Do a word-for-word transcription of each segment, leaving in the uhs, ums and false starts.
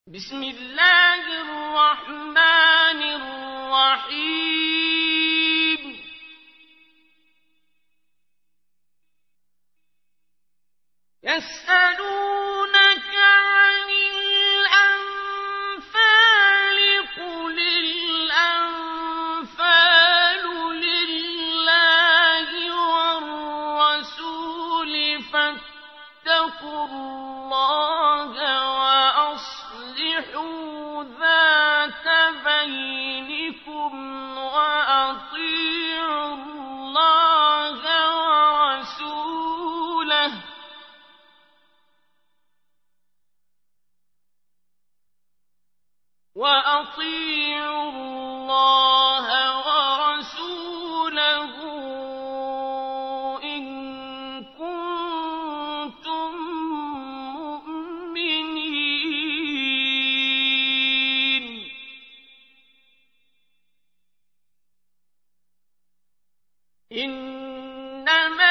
بسم الله الرحمن الرحيم يسألونك عن الأنفال قل الأنفال لله والرسول فاتقوا الله وأصلحوا ذات بينكم وأطيعوا الله ورسوله وأطيعوا الله ورسوله إن كنتم مؤمنين. إنما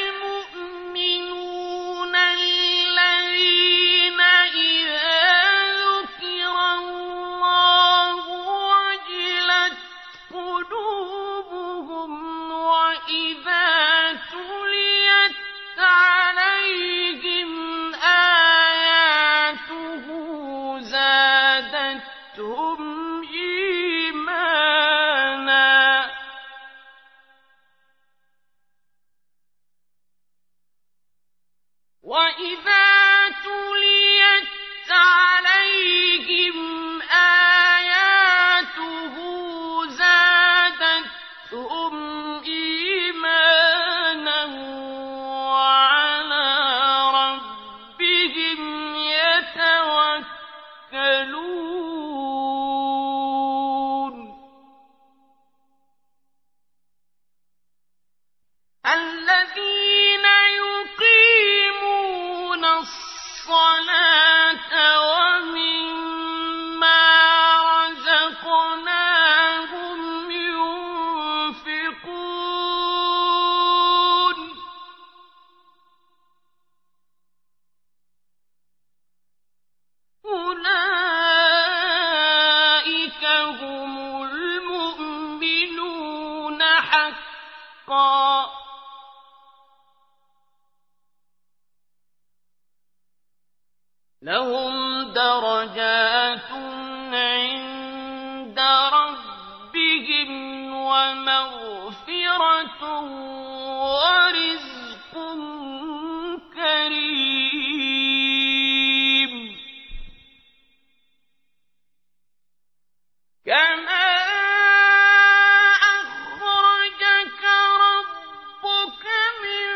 المؤمنون الذين إذا ذكر الله وجلت قلوبهم وإذا تليت عليهم آياته زادتهم إيمانا وإذا تليت عليهم آياته زادتهم إيمانا وعلى ربهم يتوكلون. الذين يقيمون الصلاة ومما رزقناهم ينفقون. أولئك هم المؤمنون حقا. لهم درجات عند ربهم ومغفرة ورزق كريم. كما أخرجك ربك من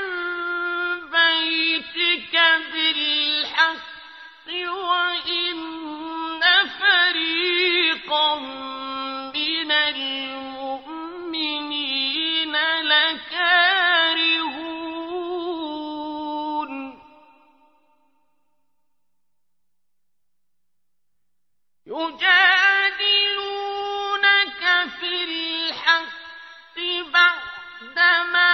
بيتك بالحق وإن فريقا من المؤمنين لكارهون. يجادلونك في الحق بعدما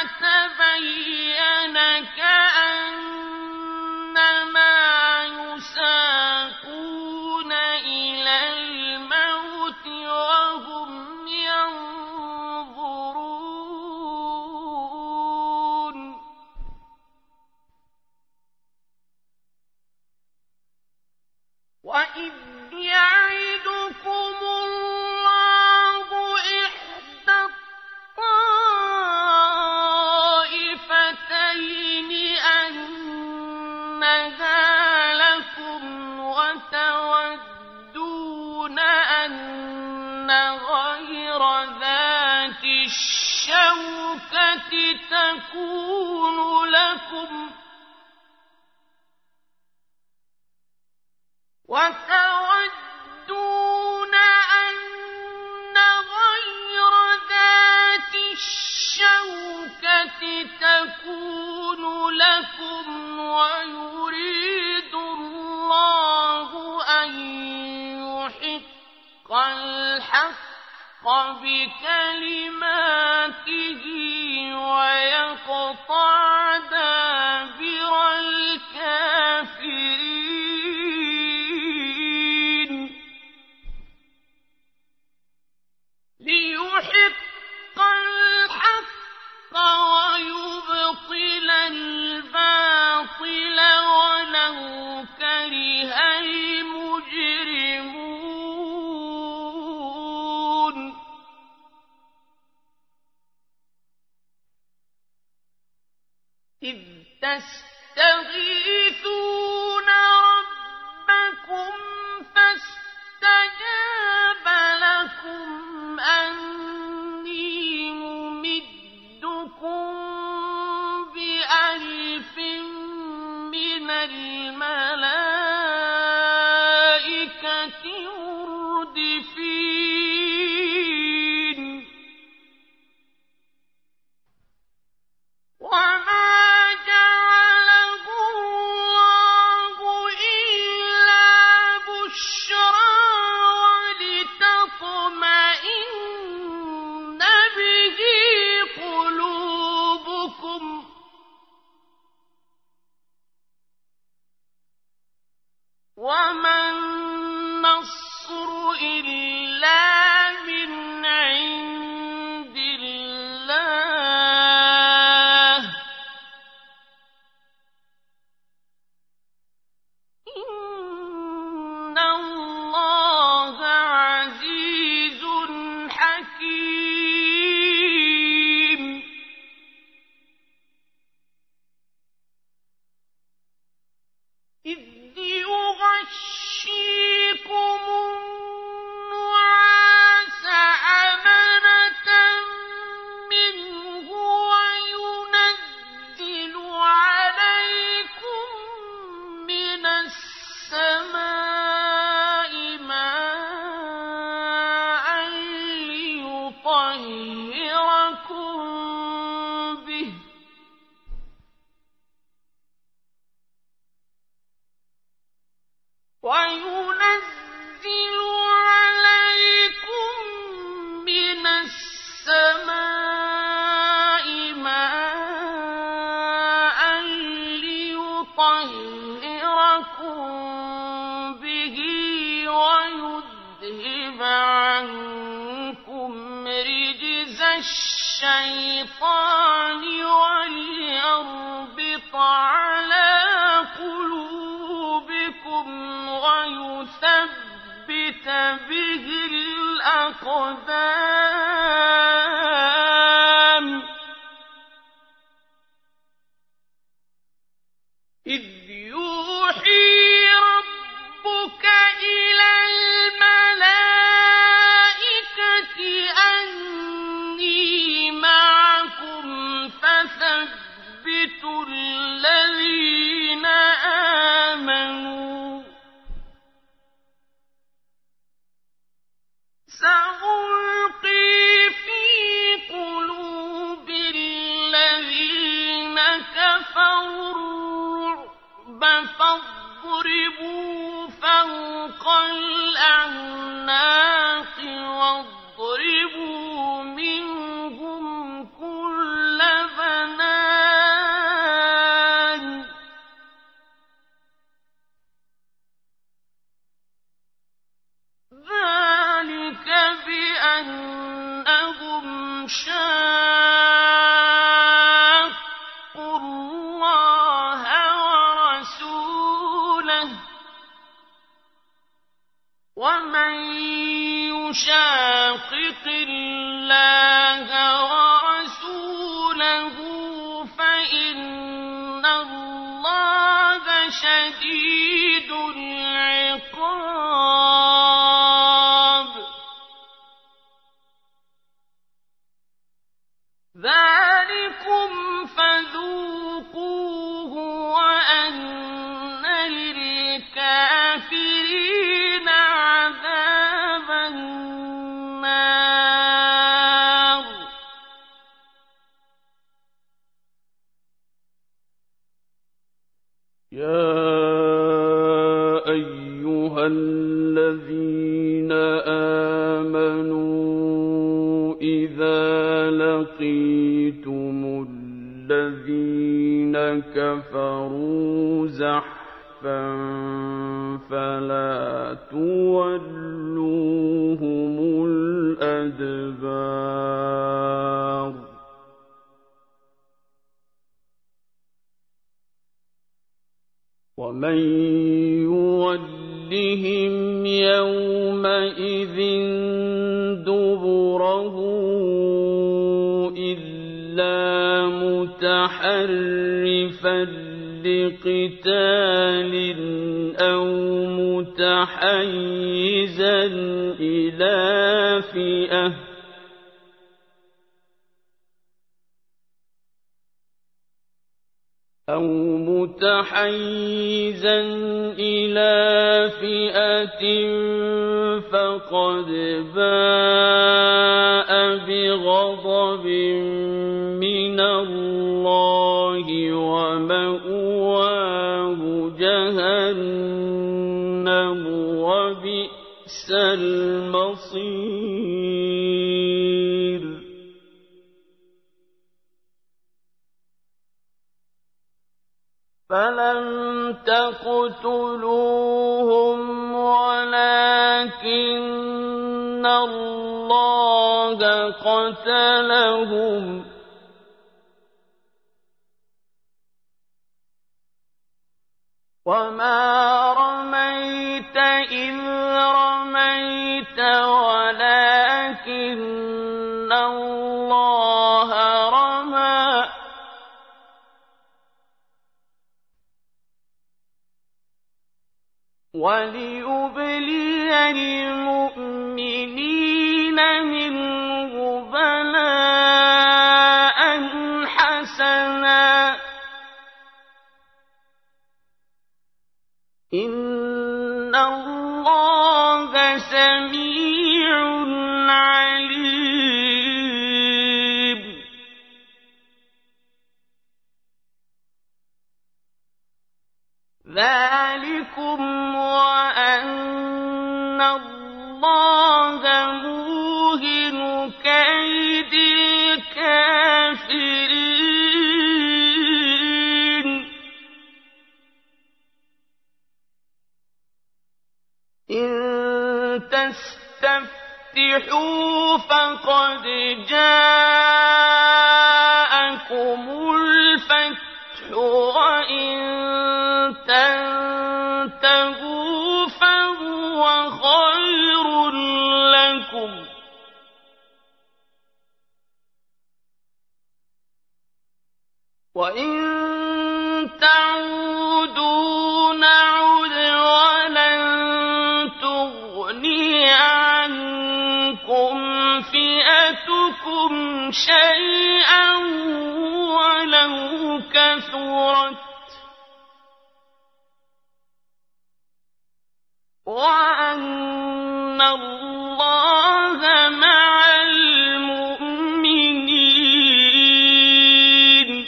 تبين كأنما يساقون إلى الموت وهم ينظرون. وإذ يعدكم الله إحدى الطائفتين أنها لكم وتودون أن غير ذات الشوكة تكون لكم وتودون أن غير ذات الشوكة تكون لكم ويريد الله أن يحق الحق بكلماته ويقطع دابر الكافرين. فيها المجرمون إذ تستغيثون ربكم فاستجاب لكم أني ممدكم بألف من الملائكة مردفين وما وَمَا النَّصْرُ إِلَّا مِنْ عِندِ اللَّهِ ۚ إِنَّ اللَّهَ عَزِيزٌ حَكِيمٌ إِذْ يُغَشِّيكُمُ النُّعَاسَ أَمَنَةً مِّنْهُ وَيُنَزِّلُ عَلَيْكُم مِّنَ السَّمَاءِ مَاءً لِّيُطَهِّرَكُم بِهِ وَيُنَزِّلُ عَلَيْكُم مِّنَ السَّمَاءِ مَاءً لِّيُطَهِّرَكُم بِهِ وَيُذْهِبَ عَنكُمْ رِجْزَ الشَّيْطَانِ وَلِيَرْبِطَ عَلَىٰ قُلُوبِكُمْ وَيُثَبِّتَ بِهِ الْأَقْدَامَ إِذْ يُوحِي رَبُّكَ إِلَى الْمَلَائِكَةِ أَنِّي مَعَكُمْ فَثَبِّتُوا الَّذِينَ آمَنُوا سَأُلْقِي فِي قُلُوبِ الَّذِينَ كَفَرُوا الرُّعْبَ فَاضْرِبُوا فَوْقَ الْأَعْنَاقِ وَاضْرِبُوا مِنْهُمْ كُلَّ بَنَانٍ ذَلِكَ بِأَنَّهُمْ شَاقُّوا اللَّهَ وَرَسُولَهُ ۖ وَمَن يُشَاقِقِ اللَّهَ وَرَسُولَهُ فَإِنَّ اللَّهَ شَدِيدُ الْعِقَابِ ذَٰلِكُمْ فَذُوقُوهُ وَأَنَّ لِلْكَافِرِينَ عَذَابَ النَّارِ يَا أَيُّهَا الَّذِينَ آمَنُوا إِذَا لَقِيتُمُ الَّذِينَ كَفَرُوا زَحْفًا فَلَا تُوَلُّوهُمُ الْأَدْبَارَ. ومن يولهم يومئذ دبره إلا متحرفا لقتال أو متحيزا إلى فئة أو متحيزا إلى فئة فقد باء بغضب من الله ومأواه جهنم وبئس المصير. فلم تقتلوهم ولكن الله قتلهم وما رميت إذ رميت ولكن الله رمى وليبلي المؤمنين منه بلاء حسنا إن الله سميع عليم. ذلكم وأن الله موهن كيد الكافرين. إن تستفتحوا فقد جاءكم الفتح وإن تنتهوا فهو خير لكم وإن تعودوا نعد ولن تغني عنكم فئتكم شيئا ولو كثرت وأن الله مع المؤمنين.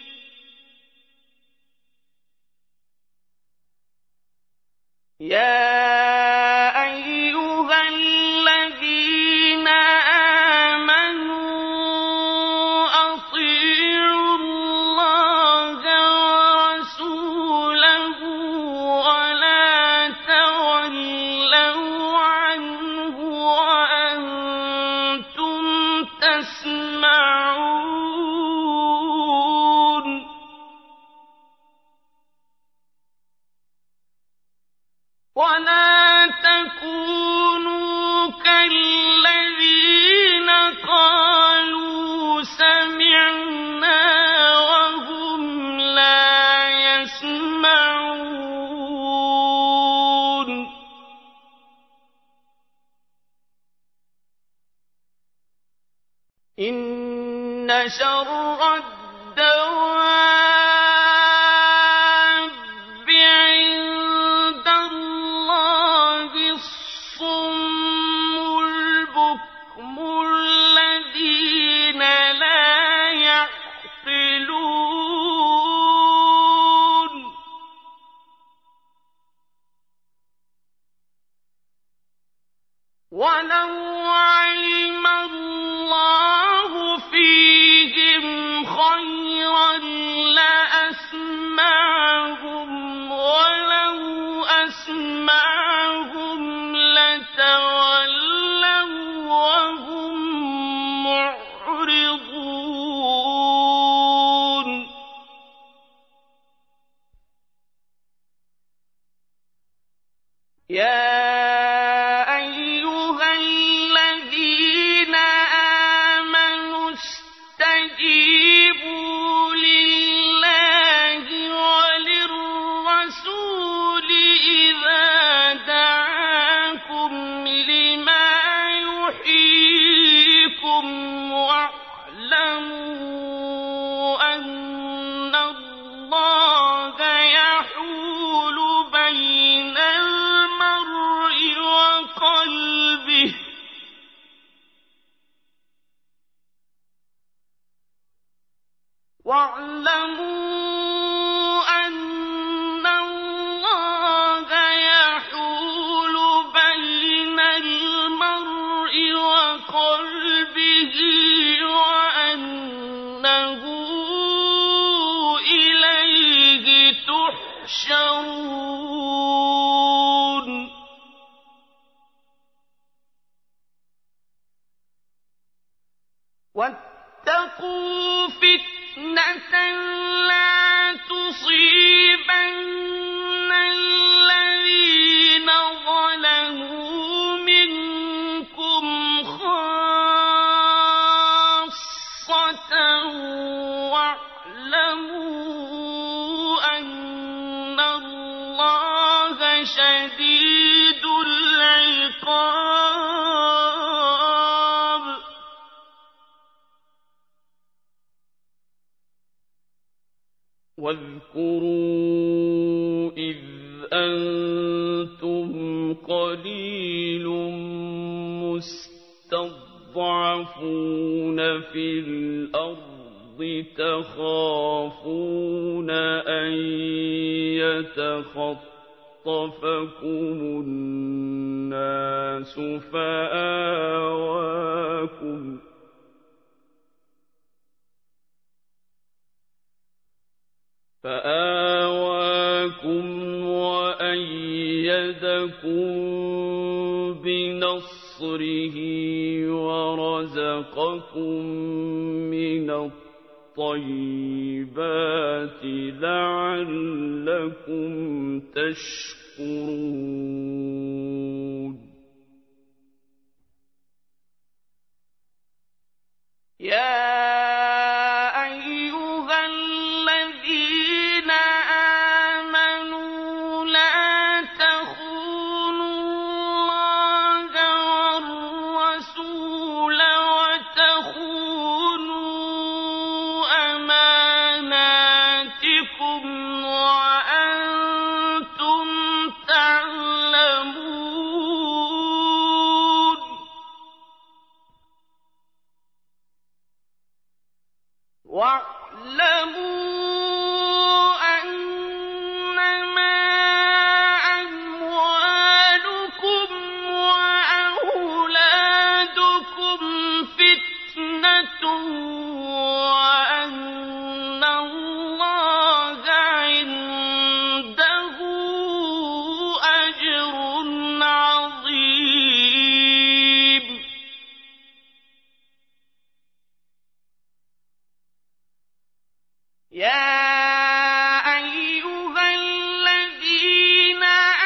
يا أيها الذين آمنوا أطيعوا الله ورسوله ولا تولوا عنه وأنتم تسمعون. ولا تكونوا كالذين قالوا سمعنا وهم لا يسمعون. إن شر الدواب عند الله الصم البكم الذين لا يعقلون. ولو علم الله فيهم خيرا لأسمعهم ولو أسمعهم لتولوا وهم معرضون. يَا أَيُّهَا الَّذِينَ آمَنُوا اسْتَجِيبُوا لِلَّهِ وَلِلرَّسُولِ إِذَا دَعَاكُمْ لِمَا يُحْيِيكُمْ وَاعْلَمُوا أَنَّ اللَّهَ يَحُولُ بَيْنَ الْمَرْءِ وَقَلْبِهِ واعلموا أن الله يحول بين المرء وقلبه وأنه إليه تحشرون واتقوا فتنة لا تصيبن الذين ظلموا منكم خاصة واعلموا أن الله شديد العقاب واذكروا إذ أنتم قليل مستضعفون في الأرض تخافون أن يتخطفكم الناس فآواكم فآواكم وأيدكم بنصره ورزقكم من الطيبات لعلكم تشكرون يَا واعلموا أنما أموالكم وأولادكم فتنة وأن الله عنده أجر عظيم يَا أَيُّهَا الَّذِينَ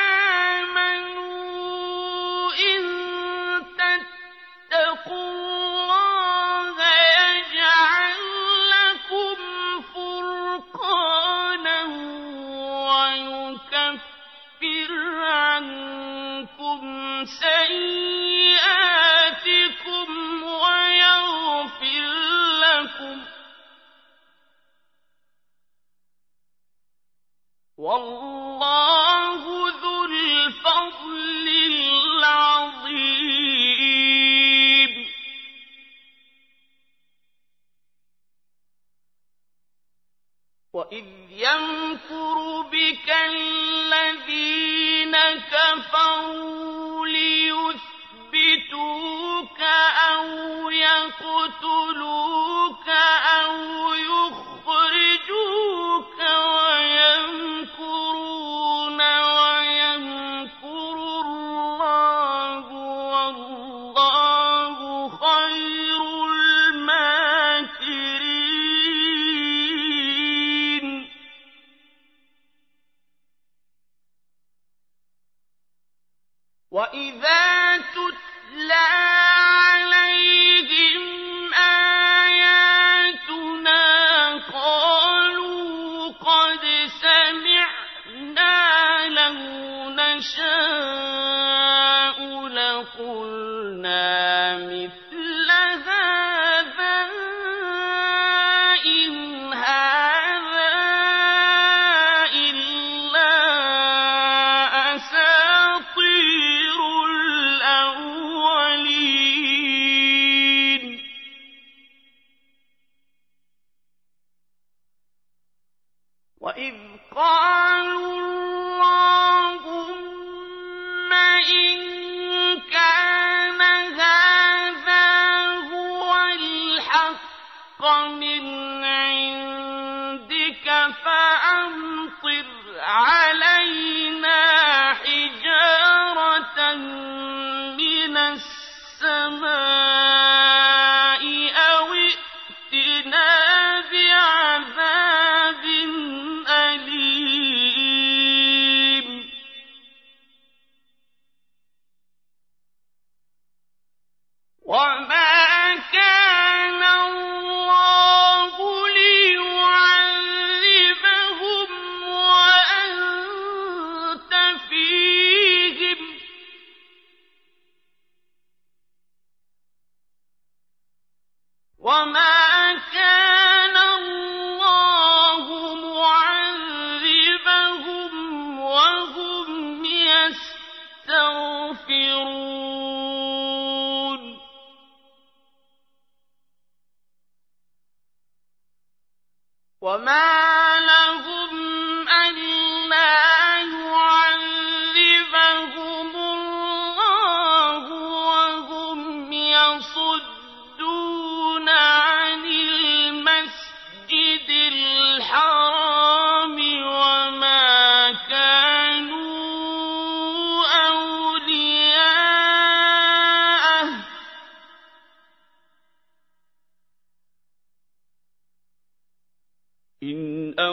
آمَنُوا إِن تَتَّقُوا اللَّهَ يَجْعَل لَّكُمْ فُرْقَانًا وَيُكَفِّرْ عَنكُمْ سَيِّئَاتِكُمْ وَيَغْفِرْ لَكُمْ وَاللَّهُ ذُو الْفَضْلِ الْعَظِيمِ وَإِذْ يَمْكُرُ بِكَ الَّذِينَ كَفَرُوا لِيُثْبِتُوكَ أَوْ يَقْتُلُوكَ أَوْ يُخْرِجُوكَ وَيَمْكُرُونَ وَيَمْكُرُ اللَّهُ وَاللَّهُ خَيْرُ الْمَاكِرِينَ وَإِذَا تُتْلَىٰ عَلَيْهِمْ آيَاتُنَا قَالُوا قَدْ سَمِعْنَا لَوْ نَشَاءُ لَقُلْنَا مِثْلَ هَٰذَا إِنْ هَٰذَا إِلَّا أَسَاطِيرُ الْأَوَّلِينَ وَإِذْ قَالُوا اللَّهُمَّ إِن كَانَ هَٰذَا هُوَ الْحَقَّ مِنْ عِندِكَ فَأَمْطِرْ عَلَيْنَا حِجَارَةً مِّنَ السَّمَاءِ أَوِ ائْتِنَا بِعَذَابٍ أَلِيمٍ وَمَا كَانَ اللَّهُ لِيُعَذِّبَهُمْ وَأَنتَ فِيهِمْ ۚ وَمَا كَانَ اللَّهُ مُعَذِّبَهُمْ وَهُمْ يَسْتَغْفِرُونَ وَمَا لَهُمْ أَلَّا يُعَذِّبَهُمُ اللَّهُ وَهُمْ يَصُدُّونَ عَنِ الْمَسْجِدِ الْحَرَامِ وَمَا كَانُوا أَوْلِيَاءَهُ ۚ إِنْ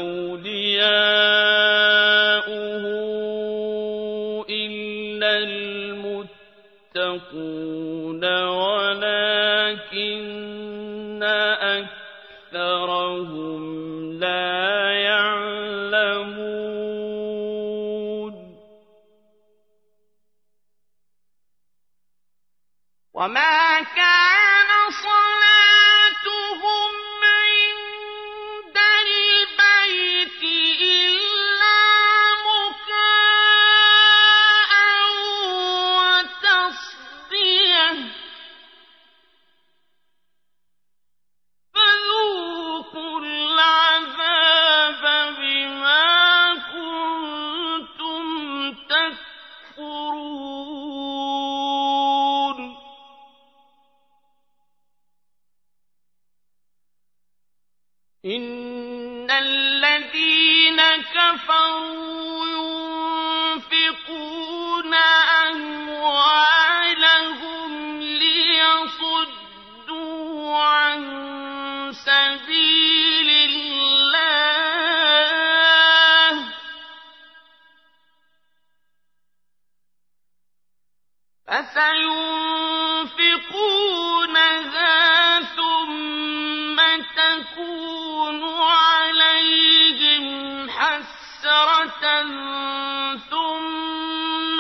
أَوْلِيَاؤُهُ إِلَّا الْمُتَّقُونَ وَلَٰكِنَّ أَكْثَرَهُمْ لَا يَعْلَمُونَ وَمَا كَانَ صَلَاتُهُمْ عِندَ الْبَيْتِ إِلَّا مُكَاءً وَتَصْدِيَةً ۚ فَذُوقُوا الْعَذَابَ بِمَا كُنتُمْ تَكْفُرُونَ إِنَّ الَّذِينَ كَفَرُوا يُنفِقُونَ أَمْوَالَهُمْ لِيَصُدُّوا عَن سَبِيلِ اللَّهِ فَسَيُنفِقُونَهَا ثُمَّ تَكُونُ عَلَيْهِمْ حَسْرَةً ثُمَّ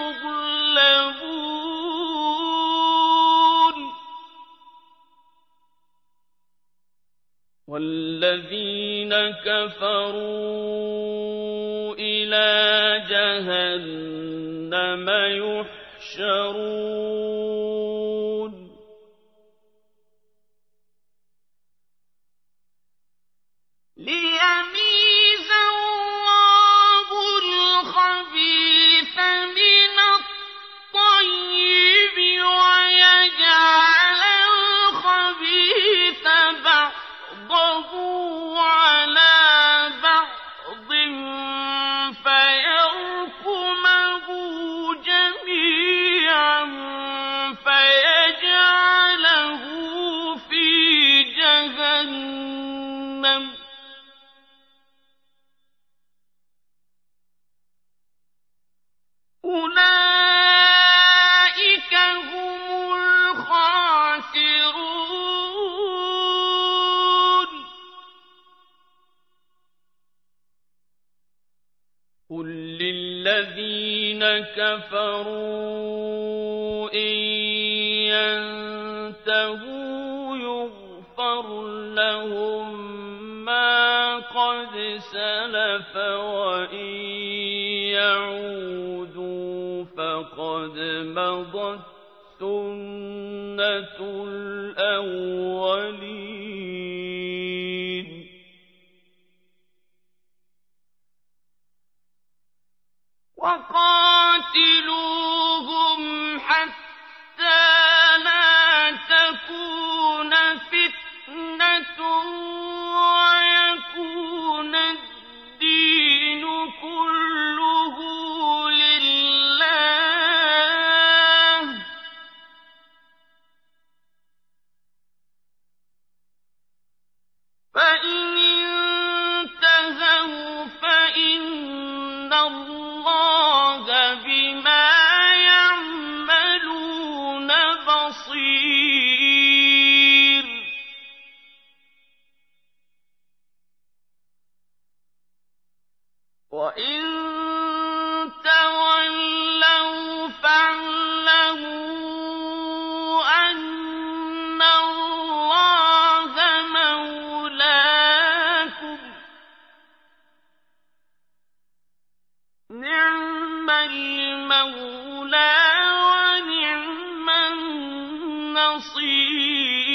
يُغْلَبُونَ وَالَّذِينَ كَفَرُوا إِلَىٰ جَهَنَّمَ يُحْشَرُونَ لِيَمِيزَ اللَّهُ الْخَبِيثَ مِنَ الطَّيِّبِ وَيَجْعَلَ الْخَبِيثَ بَعْضَهُ عَلَىٰ بَعْضٍ فَيَرْكُمَهُ جَمِيعًا كَفَرُوا إِن يَنتَهُوا يُغْفَرْ لَهُم مَّا قَدْ سَلَفَ وَإِن يَعُودُوا فَقَدْ مَضَتْ سُنَّةُ الْأَوَّلِينَ وَقَاتِلُوهُمْ حَتَّىٰ لَا تَكُونَ فِتْنَةٌ وَيَكُونَ الدِّينُ كُلُّهُ لِلَّهِ ۖ فَإِنِ انتَهَوْا فَإِنَّ اللَّهَ بِمَا يَعْمَلُونَ بَصِيرٌ وَإِن تَوَلَّوْا فَاعْلَمُوا أَنَّ اللَّهَ مَوْلَاكُمْ ۚ نِعْمَ الْمَوْلَىٰ وَنِعْمَ النَّصِيرُ